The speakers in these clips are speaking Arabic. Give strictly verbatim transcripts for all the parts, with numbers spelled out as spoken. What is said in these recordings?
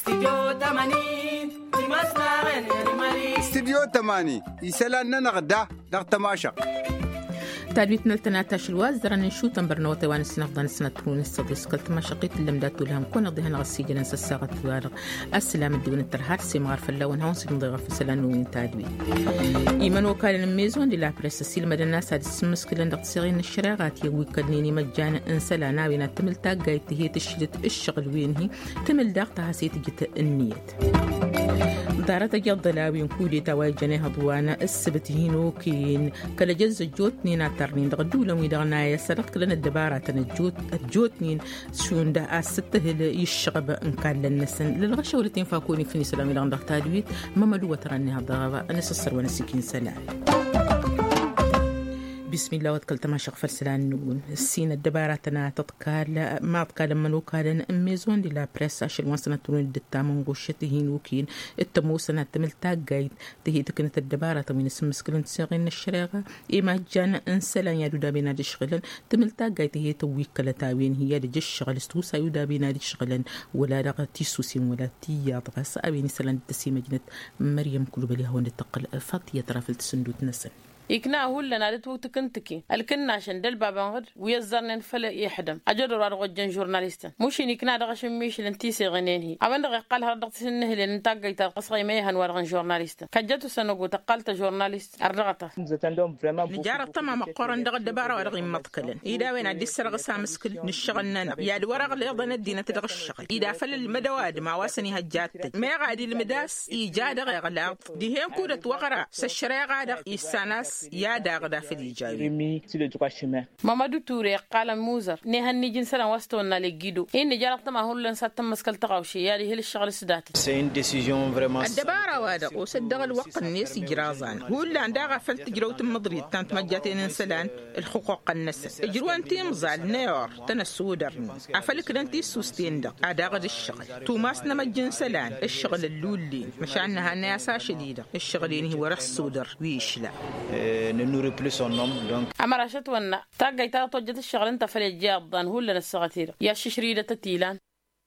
استديو تماني يسالنا نغدا دغ تماشق تالويتنا التناتاش الواز دران نشو تنبرنا وطوان السنة فضان السنة ترون الصديس كلت ما شقيت اللي مداتو لهم كون ضيهن غسي جلن سساغة توارغ السلام الدون الترهات سي مغارف اللون هون سيكون ضيغة في سلان وين تالوي إيمان وكالن الميزون دي لا بريس السيل مدنا ساد السمس كلن دق صغيرن الشراغات يوي كدنيني مجانا انسلا ناوينا تمل تاقاي تهي تشلت الشغل وين هي تمل داق تهاسي تجيت النيت دارت جد لاوي كودي تواي جنيها ضوانا السبت هينوكين كلا جز جوتني ناترنين دغدولا ويدغنا يسرق لنا الدبارة الجوت الجوتنين شون ده أستهل يشغب إن كان للنسن للغشة ولتين فاكوني فيني سلامي لغن دغ تادويت ماما لو تراني هذا أنا سصر ونسكين سلام بسم الله وتكلت ما شق فرسلان نون السين الدباراتنا تتقال ما تقال من وكالن اميزون دي لا بريس اشل وانسنا تون الدتامن غشتهين وكين التموسنا تملتا جايد تهي تكنت الدبارات من اسم مسكلن تسغين الشراغه اما جان انسلا يا دودا بينا دي شغلن تملتا جايد هي تويكله تاوين هي دي شغل استوسا يودا بينا دي شغلن ولا رغتي سوسين ولا تي طغس ابين سلان تسيمه جنت مريم كلبلي هون تقل فاطيه ترافلت سندوت نسن إكنا هو اللي نادت وتكنتكي الكنا عشان دل بابانغر ويزرنا فلا يحدم أجر وارغ جن جورناليستا مش إكنا دغش ميش لنتيسي غنين هي أبن دغ قال هردق سنه لنتاقي تقصي ميهن وارغ جورناليستا كجتو سنوغو تقالت جورناليست أرغتا نجار الطمع مقارن دغ الدبارة وارغ مطكلا إذا وين عدي السرغ سامسكل نشغلنا يا دورغ الأرض ندينا تدغ الشغل إذا فل المدواد مع واسني هجات ما غادي المداس إيجاد غير الأرض دي هين كودة وغرا سشري غادق إيساناس يا داغدا في الجاي مامادو توري قال موزر نهني جنسنا وستونا لجيدو إن جربت ما هو لنسات تمسكل تقاوشي يا هي الشغل سدات سين ديسيجن فريمون الدبارة وادا وصدق الوقت الناس جرازان هو اللي عندها غفلت جروت مدريد تانت مجاتين انسلان الحقوق الناس اجروان تيمزال نيور تنسودر عفلك ننتي سوستين دق عداغد الشغل توماسنا مجنسلان الشغل اللولين مش عنها ناسا شديدة الشغلين هو رح سودر ويشلا ne nourrit plus son homme donc أمرشت ونا تاجي ترى توجد الشغل أنت في الجابان هو اللي نسقتير يا ششريدة تتيلان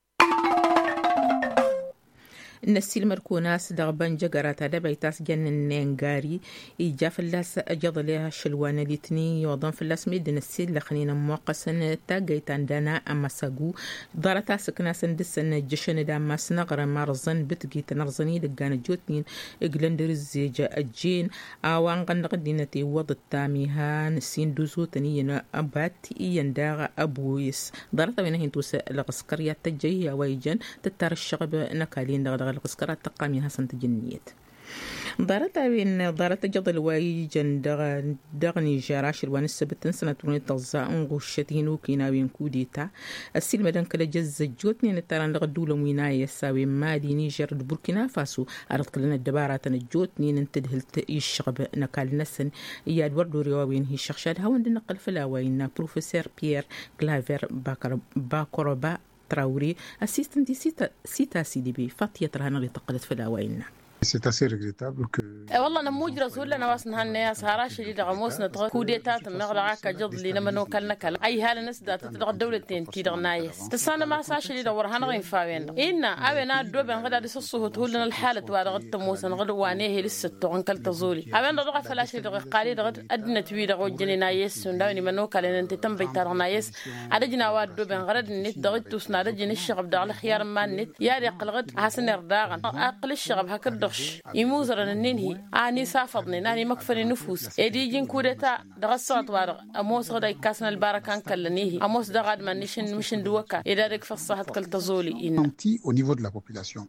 النسيل مركوناس دغبان جغرات دبيتاس جنن نينغاري إيجا فلاس أجض لها شلوان لتني يوضن فلاس ميد نسيل لخنين موقسن تاقيتان دانا أما ساقو دارتا سكناس ندسن جشن داما سنغر مارزن بتقيت نرزني لقان جوتنين إقلندر الزيجة الجين آوان غنغدينتي وضد تاميها نسين دوزو تنين أبات إيان داغ أبويس دارتا بينهين توسى لغسكريات تجيه ويجن تتار الشغب نكالين دغدغ القسكرات تقامي حسن تجنيت دارت بين دارت جضل وايجن دغ دغني جراش الوان السبتن سنة توني تغزا انغوشتين وكيناوين كوديتا السيل مدن كلا جز جوتني نتران دغ دولة ويناية ساوي مادي نيجر بوركينا فاسو أرد كلنا الدبارات نجوتني ننتدهلت يشغب نكال نسن إياد وردو ريواوين هي شخشاد هون دنقل فلاوين بروفيسور بيير كلافير باكر باكوربا تراوري assistant سيتا سيتا سي دي بي فاطية ترهنا اللي تقلت في الأوائلنا. C'est assez regrettable que والله نموج رسول لنا واسنها الناس هراش اللي دغموسنا تغ كوديتات نغرا كجض اللي نما نوكلنا كل أي حال الناس دات تدغ الدولتين كي دغنايس تسانا ما ساش اللي دور هنغين فاوين إنا أبينا دوبن غدا دي سصوه تقول لنا الحالة وارغ التموس نغد وانيه لسه تغن كل تزولي أبينا دغ فلاش اللي دغ قالي دغ أدنى توي دغ جني نايس سنداوني منو كلنا أنت تنبي ترى نايس عدجنا واد دوبن غرد النت دغ توسنا دجني الشغب دغ الخيار ما النت يا ريق الغد حسن رداغن أقل الشغب هكردش يموز ننهي أني سافضني أني مكفر نفوس إدي جين كودتا دغصت وارغ أموس غدا يكاسن الباركان كلنيه أموس دغاد ما نشن مشن دوكا إذا رك فصحت كل تزولي إن au niveau de la population.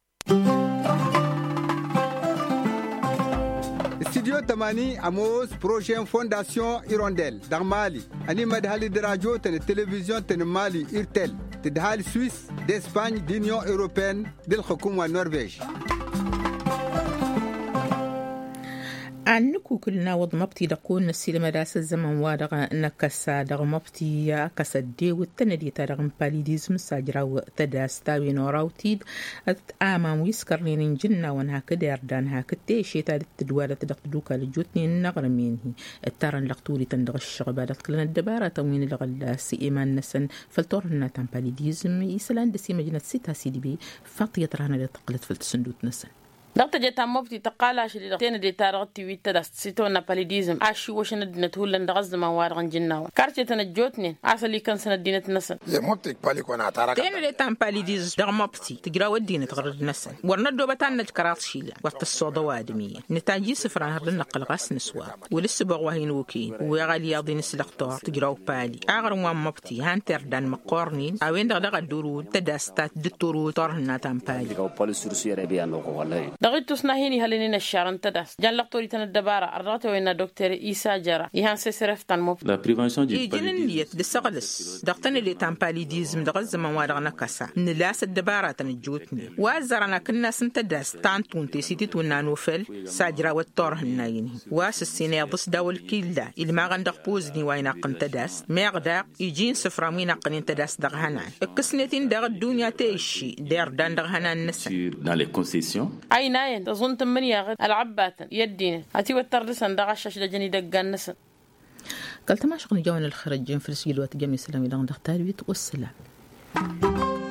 Studio Tamani Amos prochaine fondation Hirondelle dans Mali ani madhali de radio tele télévision tele Mali Irtel تدهال Suisse d'Espagne d'Union européenne del حكومة Norvège عنكو كلنا وض مبتي دقون نسيل مداس الزمن وادغ نكسا دغ مبتي يا كسدي والتندي تدغ باليديزم ساجراو تداس تاوي نوراوتيد آمام ويسكرنين جنة وانها كدير دانها كتيشي تادت تدوالة تدق دوكا لجوتني النغرمينهي التارن لقطوري تندغ الشغبادة كلنا الدبارة تموين لغلا سي إيمان نسن فالتورنا تان باليديزم يسلان دسي مجنة سيتا سيدي بي فاطية رانا لتقلت فلتسندوت نسن دقت جتا مبتي تقالاش اللي دقتين دي تارغتي ويتا داست سيتونا باليديزم اشي وشن دينا تولن دغز ما وارغن جناو كارتي تنجوتني عسلي كان سنه دينه نسن زي مبتي بالي كنا تارك تين دي تام باليديز دغ مبتي تقراو الدين تغرد نسن ورنا دوبتان نجكرات شيلا وقت الصودا وادميه نتاجي سفران هرلنا قلقاس نسوا ولسه بغواهين وكين وغالي ياضين الدكتور تقراو بالي اغر وام مبتي هانتر دان مقورنين اوين دغ دغ دورو تداستات دتورو تورنا تام بالي دغ بوليس روسيا ربيان والله دغيتوس ناهيني هلينين الشارن تداس جان لقطوري تن الدبارة أرغتو إن دكتور إيسا جرا يهان سيسرفتان مب لا بريفنسيون دي يجنن ليت دسقلس دقتن اللي تام باليديزم دغز ما وارغنا كسا نلاس الدبارة تنجوتني وازرنا كنا سنتداس تانتون تيسيتي تونا نوفل ساجرا والطورهن يني واس السيني ضس داول كيلا اللي ما غندق بوزني وين قنتداس ميغدا يجين سفرامين قنين تداس دغهنا الكسنتين دغ الدنيا تيشي دير دان دغهنا النسن dans les concessions أي ناين تظن تمني يا العبات يدين أتي وترسن دغشش لجني دقان نسن قلت ما شغل جوان الخرج في السجل وتجمي سلامي لغن دختار بيت والسلام